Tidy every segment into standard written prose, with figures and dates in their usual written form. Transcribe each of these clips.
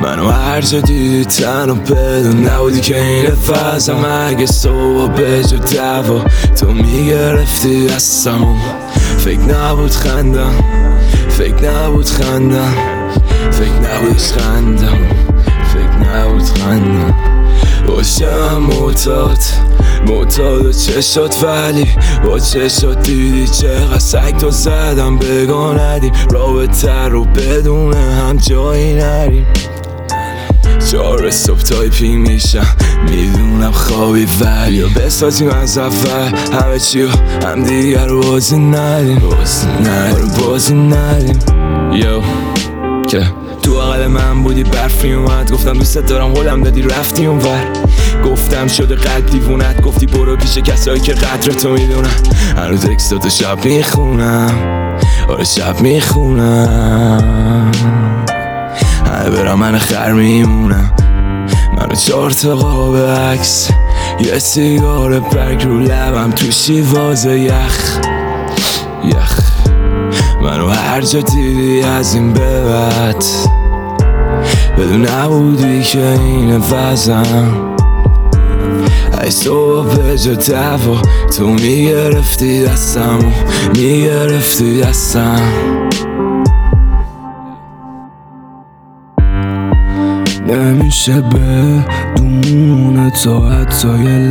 منو هر جا دیدی تنها بدون نبودی که این فضم اگه صبح به جا دوا تو میگرفتی دستمو فکر نبود خندم فکر نبود خندم فکر نبود خندم فکر نبود خندم باشم معتاد و چشات ولی با چشات دیدی چقدر سگ تو زدم بگاه ندیم رابطه رو بدون هم جایی نریم 4 صبح تایپی میشم میدونم خوابی ولی بسازیم از اول همه چی هم دیگر رو بازی ندیم بازی ندیم یو که تو عقل من بودی برفی اومد گفتم دوست دارم قولم دادی رفتی اونور گفتم شده قلب دیوونت گفتی برو پیش کسایی که قدر تو میدونن هنوز اکستاتو شب میخونم آره شب میخونم همه برا من خر میمونم منو 4 تا قاب عکس یه سیگار برگ رو لبم تو شیوازه یخ منو هر جا دیدی از این به بعد بدون نبودی که این وزم ای صبح به جا دوا تو میگرفتی دستم میگرفتی دستم نمیشه بدون تو حتی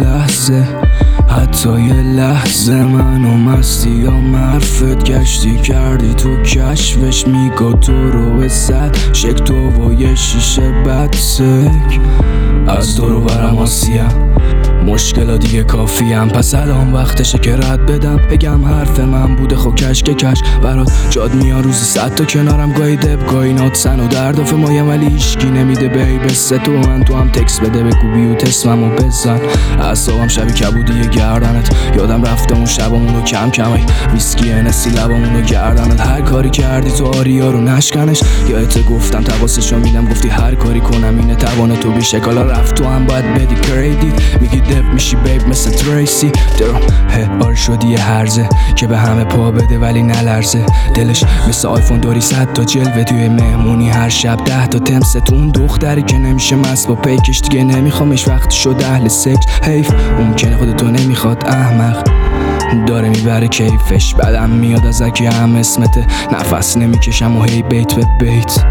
یه لحظه منو مستی یا معرفت گشتی کردی تو کشفش میگو تو رو به صد شک تو و یه شیشه بدسک از دورو برم آسیم مشکلا دیگه کافیم پس الان وقتشه که رد بدم بگم حرف من بوده خب کش که کش برات جاد میان روزی 100 تا کنارم گاهی دب گاهی ناتسن و درداف مایم ولی هیشگی نمیده بیب سه تو من تو هم تکس بده بگو بیوت اسممو بزن اعصابم شبی کبودی گردنت یادم رفته اون شبامونو کم کمی ویسکی انسی لبامونو گردنت هر کاری کردی تو آریا رو نشکنش یادت گفتم تواسشو میدم گفتی هر کاری کنم اینه توان تو بیشه کالا رفت تو هم باید بدی کریدیت میگی دب میشی بیب مثل تریسی درام آر شدی یه هرزه که به همه پا بده ولی نلرزه دلش مثل آیفون داری 100 تا جلوه توی مهمونی هر شب 10 تا تمستون دختری که نمیشه مست با پیکش دیگه نمیخوامش وقتی شد اهل سکس حیف ممکنه خودتو نمیخواد احمق داره میبره کیفش بعدم میاد از اکی هم اسمته نفس نمیکشم و هی بیت به بیت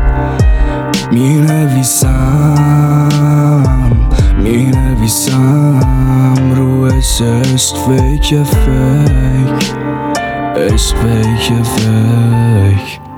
مینویسم رو اسست فیک